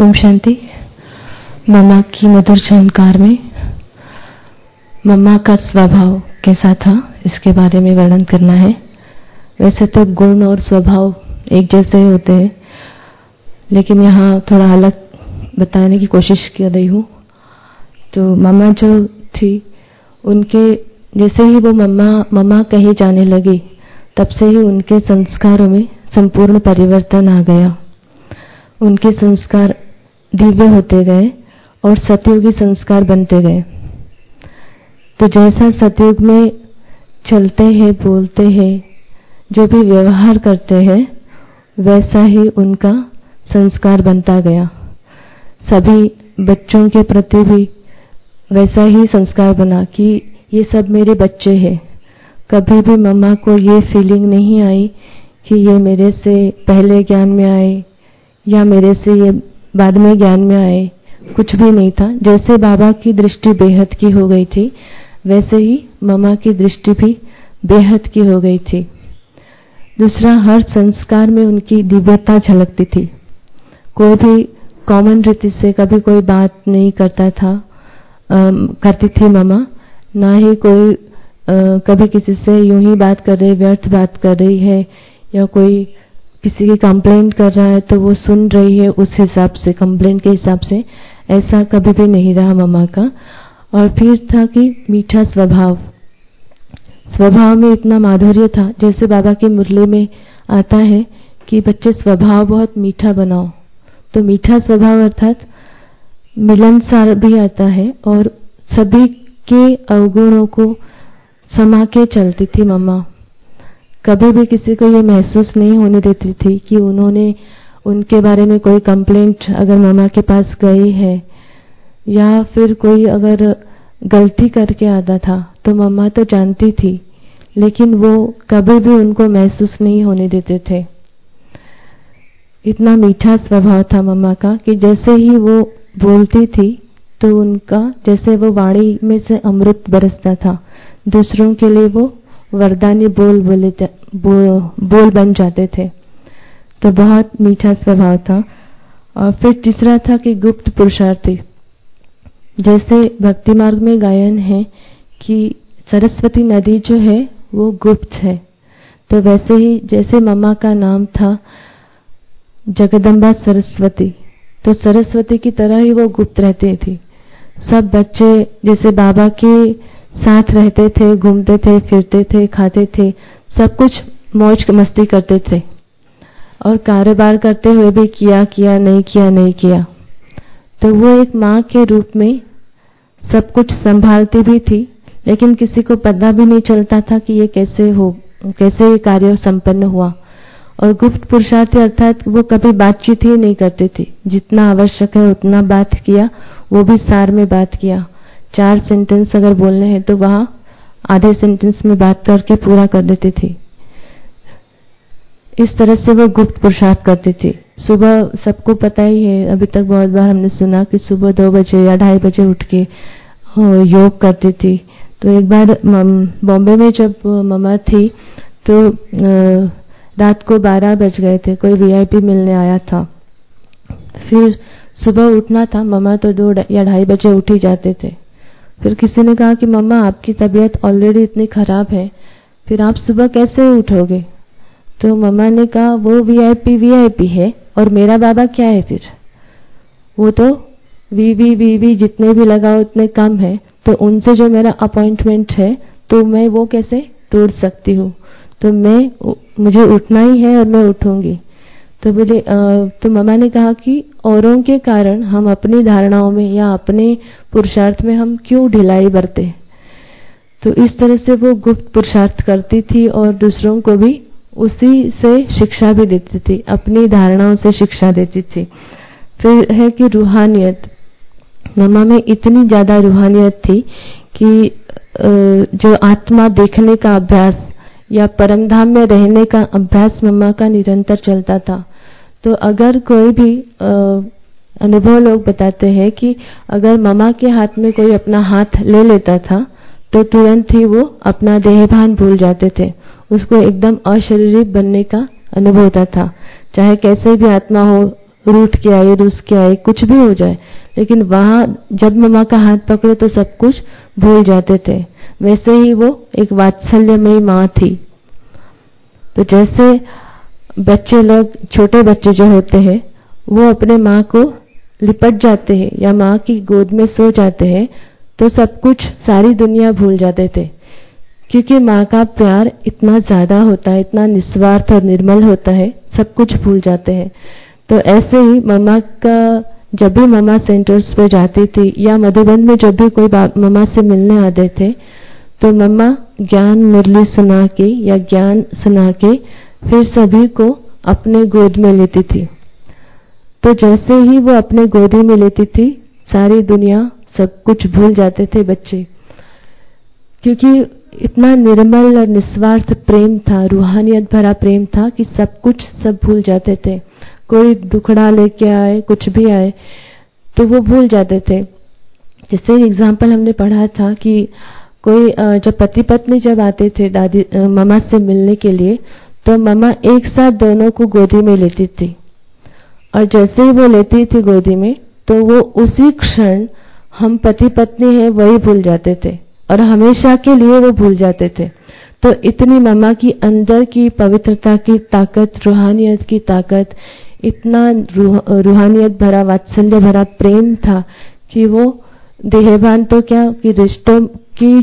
ओम शांति। मम्मा की मधुर झनकार में मम्मा का स्वभाव कैसा था इसके बारे में वर्णन करना है। वैसे तो गुण और स्वभाव एक जैसे होते हैं, लेकिन यहाँ थोड़ा अलग बताने की कोशिश कर रही हूँ। तो मम्मा जो थी, उनके जैसे ही वो मम्मा कही जाने लगी, तब से ही उनके संस्कारों में संपूर्ण परिवर्तन आ गया। उनके संस्कार दिव्य होते गए और सतयुगी संस्कार बनते गए। तो जैसा सतयुग में चलते हैं, बोलते हैं, जो भी व्यवहार करते हैं, वैसा ही उनका संस्कार बनता गया। सभी बच्चों के प्रति भी वैसा ही संस्कार बना कि ये सब मेरे बच्चे हैं। कभी भी मम्मा को ये फीलिंग नहीं आई कि ये मेरे से पहले ज्ञान में आए या मेरे से ये बाद में ज्ञान में आए, कुछ भी नहीं था। जैसे बाबा की दृष्टि बेहद की हो गई थी, वैसे ही मम्मा की दृष्टि भी बेहद की हो गई थी। दूसरा, हर संस्कार में उनकी दिव्यता झलकती थी। कोई भी कॉमन रीति से कभी कोई बात नहीं करता था, करती थी मम्मा। ना ही कोई कभी किसी से यूं ही बात कर रही, व्यर्थ बात कर रही है, या कोई किसी की कंप्लेंट कर रहा है तो वो सुन रही है उस हिसाब से, कंप्लेंट के हिसाब से। ऐसा कभी भी नहीं रहा मम्मा का। और फिर था कि मीठा स्वभाव में इतना माधुर्य था। जैसे बाबा की मुरली में आता है कि बच्चे स्वभाव बहुत मीठा बनाओ, तो मीठा स्वभाव अर्थात मिलनसार भी आता है और सभी के अवगुणों को समा के चलती थी मम्मा। कभी भी किसी को ये महसूस नहीं होने देती थी कि उनके बारे में कोई कंप्लेंट अगर मम्मा के पास गई है, या फिर कोई अगर गलती करके आता था तो मम्मा तो जानती थी, लेकिन वो कभी भी उनको महसूस नहीं होने देते थे। इतना मीठा स्वभाव था मम्मा का कि जैसे ही वो बोलती थी तो उनका जैसे वो वाणी में से अमृत बरसता था। दूसरों के लिए वो वरदानी बोल बन जाते थे। तो बहुत मीठा स्वभाव था। और फिर तीसरा था कि गुप्त पुरुषार्थी। जैसे भक्ति मार्ग में गायन है कि सरस्वती नदी जो है वो गुप्त है, तो वैसे ही जैसे मम्मा का नाम था जगदम्बा सरस्वती, तो सरस्वती की तरह ही वो गुप्त रहती थी। सब बच्चे जैसे बाबा के साथ रहते थे, घूमते थे, फिरते थे, खाते थे, सब कुछ मौज मस्ती करते थे, और कारोबार करते हुए भी किया नहीं किया। तो वो एक माँ के रूप में सब कुछ संभालती भी थी, लेकिन किसी को पता भी नहीं चलता था कि ये कैसे ये कार्य संपन्न हुआ। और गुप्त पुरुषार्थी अर्थात वो कभी बातचीत ही नहीं करती थी। जितना आवश्यक है उतना बात किया, वो भी सार में बात किया। 4 सेंटेंस अगर बोलने हैं तो वहां आधे सेंटेंस में बात करके पूरा कर देती थी। इस तरह से वो गुप्त पुरुषार्थ करती थी। सुबह सबको पता ही है, अभी तक बहुत बार हमने सुना कि सुबह 2 बजे या 2:30 बजे उठ के योग करती थी। तो एक बार बॉम्बे में जब मम्मा थी तो रात को 12 बज गए थे, कोई वीआईपी मिलने आया था। फिर सुबह उठना था, मम्मा तो 2 या 2:30 बजे उठ ही जाते थे। फिर किसी ने कहा कि मम्मा आपकी तबीयत ऑलरेडी इतनी खराब है, फिर आप सुबह कैसे उठोगे? तो मम्मा ने कहा वो वीआईपी है और मेरा बाबा क्या है फिर? वो तो वी जितने भी लगाओ उतने कम है, तो उनसे जो मेरा अपॉइंटमेंट है तो मैं वो कैसे तोड़ सकती हूँ? तो मुझे उठना ही है और मैं उठूंगी। तो मम्मा ने कहा कि औरों के कारण हम अपनी धारणाओं में या अपने पुरुषार्थ में हम क्यों ढिलाई बरते? तो इस तरह से वो गुप्त पुरुषार्थ करती थी और दूसरों को भी उसी से शिक्षा भी देती थी, अपनी धारणाओं से शिक्षा देती थी। फिर है कि रूहानियत। मम्मा में इतनी ज्यादा रूहानियत थी कि जो आत्मा देखने का अभ्यास या परमधाम में रहने का अभ्यास मम्मा का निरंतर चलता था। तो अगर कोई भी अनुभव लोग बताते हैं कि अगर मम्मा के हाथ में कोई अपना हाथ ले लेता था तो तुरंत ही वो अपना देहभान भूल जाते थे। उसको एकदम अशरीरी बनने का अनुभव होता था। चाहे कैसे भी आत्मा हो, रूठ के आए, रुस के आए, कुछ भी हो जाए, लेकिन वहां जब मम्मा का हाथ पकड़े तो सब कुछ भूल जाते थे। वैसे ही वो एक वात्सल्यमयी माँ थी। तो जैसे बच्चे लोग, छोटे बच्चे जो होते हैं, वो अपने माँ को लिपट जाते हैं या माँ की गोद में सो जाते हैं तो सब कुछ, सारी दुनिया भूल जाते थे, क्योंकि माँ का प्यार इतना ज्यादा होता है, इतना निस्वार्थ और निर्मल होता है, सब कुछ भूल जाते हैं। तो ऐसे ही मम्मा का, जब भी मम्मा सेंटर्स पे जाती थी या मधुबन में जब भी कोई मम्मा से मिलने आते थे तो मम्मा ज्ञान मुरली सुना के या ज्ञान सुना के फिर सभी को अपने गोद में लेती थी। तो जैसे ही वो अपने गोदी में लेती थी, सारी दुनिया, सब कुछ भूल जाते थे बच्चे, क्योंकि इतना निर्मल और निस्वार्थ प्रेम था, रूहानियत भरा प्रेम था कि सब कुछ सब भूल जाते थे। कोई दुखड़ा लेके आए, कुछ भी आए तो वो भूल जाते थे। जैसे एग्जाम्पल हमने पढ़ा था कि कोई जब पति पत्नी जब आते थे दादी मम्मा से मिलने के लिए, तो मम्मा एक साथ दोनों को गोदी में लेती थी, और जैसे ही वो लेती थी गोदी में तो वो उसी क्षण हम पति पत्नी हैं वही भूल जाते थे और हमेशा के लिए वो भूल जाते थे। तो इतनी मम्मा की अंदर की पवित्रता की ताकत, रूहानियत की ताकत, इतना रूहानियत भरा, वात्सल्य भरा प्रेम था कि वो देहभान तो क्या, कि रिश्तों की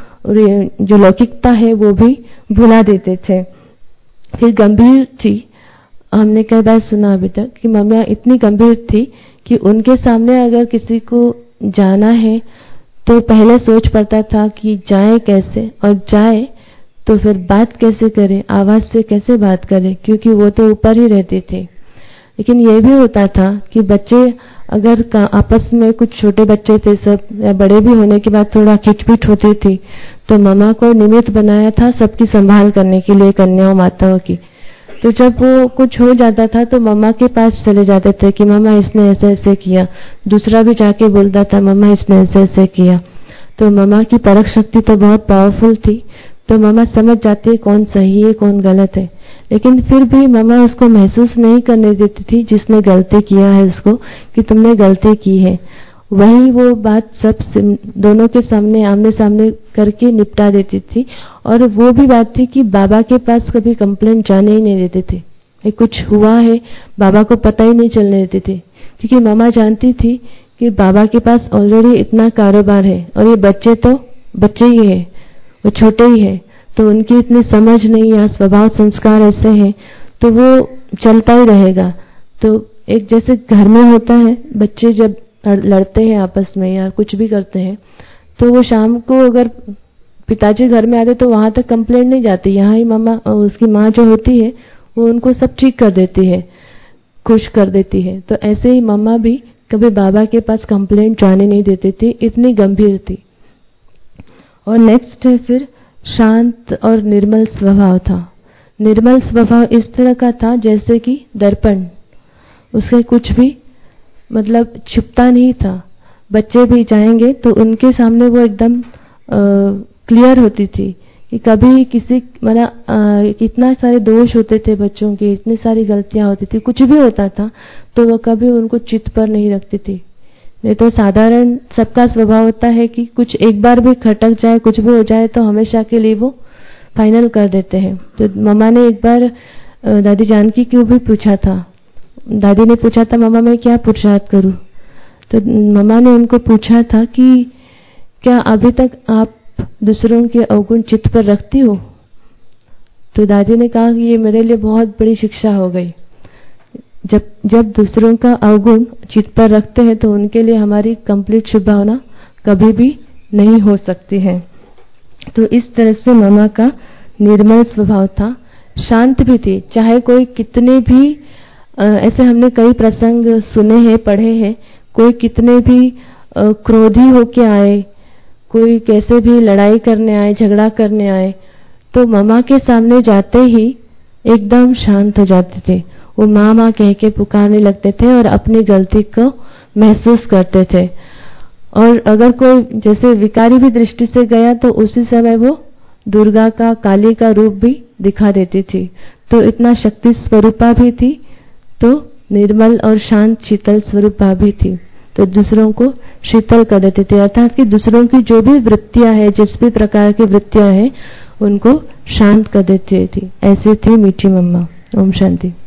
जो लौकिकता है वो भी भुला देते थे। फिर गंभीर थी, हमने कई बार सुना अभी तक कि मम्मा इतनी गंभीर थी कि उनके सामने अगर किसी को जाना है तो पहले सोच पड़ता था कि जाए कैसे, और जाए तो फिर बात कैसे करे, आवाज से कैसे बात करे, क्योंकि वो तो ऊपर ही रहती थी। लेकिन ये भी होता था कि बच्चे अगर आपस में, कुछ छोटे बच्चे थे सब, या बड़े भी होने के बाद थोड़ा खिचपिट होती थी, तो मम्मा को निमित्त बनाया था सबकी संभाल करने के लिए, कन्याओं माताओं की। तो जब वो कुछ हो जाता था तो मम्मा के पास चले जाते थे कि मम्मा इसने ऐसे ऐसे किया, दूसरा भी जाके बोलता था मम्मा इसने ऐसे ऐसे किया। तो मम्मा की परख शक्ति तो बहुत पावरफुल थी, तो मम्मा समझ जाती है कौन सही है कौन गलत है। लेकिन फिर भी मम्मा उसको महसूस नहीं करने देती थी जिसने गलती किया है उसको, कि तुमने गलती की है। वही वो बात सब दोनों के सामने, आमने सामने करके निपटा देती थी। और वो भी बात थी कि बाबा के पास कभी कंप्लेंट जाने ही नहीं देते थे, ये कुछ हुआ है बाबा को पता ही नहीं चलने देते थे, क्योंकि मम्मा जानती थी कि बाबा के पास ऑलरेडी इतना कारोबार है और ये बच्चे तो बच्चे ही है, वो छोटे ही है, तो उनकी इतनी समझ नहीं, या स्वभाव संस्कार ऐसे हैं तो वो चलता ही रहेगा। तो एक जैसे घर में होता है, बच्चे जब लड़ते हैं आपस में या कुछ भी करते हैं तो वो शाम को अगर पिताजी घर में आते तो वहां तक कंप्लेंट नहीं जाती, यहाँ ही मम्मा, उसकी माँ जो होती है वो उनको सब ठीक कर देती है, खुश कर देती है। तो ऐसे ही मम्मा भी कभी बाबा के पास कंप्लेंट जाने नहीं देती थी, इतनी गंभीर थी। और नेक्स्ट है फिर शांत और निर्मल स्वभाव था। निर्मल स्वभाव इस तरह का था जैसे कि दर्पण, उसके कुछ भी मतलब छिपता नहीं था। बच्चे भी जाएंगे तो उनके सामने वो एकदम क्लियर होती थी कि कभी किसी इतना सारे दोष होते थे बच्चों के, इतनी सारी गलतियां होती थी, कुछ भी होता था तो वो कभी उनको चित्त पर नहीं रखती थी। नहीं तो साधारण सबका स्वभाव होता है कि कुछ एक बार भी खटक जाए, कुछ भी हो जाए तो हमेशा के लिए वो फाइनल कर देते हैं। तो मम्मा ने एक बार दादी जानकी को भी पूछा था, दादी ने पूछा था मम्मा मैं क्या पुरुषार्थ करूं, तो मम्मा ने उनको पूछा था कि क्या अभी तक आप दूसरों के अवगुण चित्त पर रखती हो? तो दादी ने कहा कि ये मेरे लिए बहुत बड़ी शिक्षा हो गई। जब दूसरों का अवगुण चित्त पर रखते हैं तो उनके लिए हमारी कंप्लीट शुभ भावना कभी भी नहीं हो सकती है। तो इस तरह से मम्मा का निर्मल स्वभाव था, शांत भी थी। चाहे कोई कितने भी ऐसे हमने कई प्रसंग सुने हैं, पढ़े हैं, कोई कितने भी क्रोधी होके आए, कोई कैसे भी लड़ाई करने आए, झगड़ा करने आए, तो मम्मा के सामने जाते ही एकदम शांत हो जाते थे। वो माँ माँ कह के पुकारने लगते थे और अपनी गलती को महसूस करते थे। और अगर कोई जैसे विकारी भी दृष्टि से गया तो उसी समय वो दुर्गा का, काली का रूप भी दिखा देती थी। तो इतना शक्ति स्वरूपा भी थी, तो निर्मल और शांत शीतल स्वरूप भाभी थी, तो दूसरों को शीतल कर देती थी, अर्थात कि दूसरों की जो भी वृत्तियां है, जिस भी प्रकार की वृत्तियां हैं, उनको शांत कर देती थी। ऐसी थी मीठी मम्मा। ओम शांति।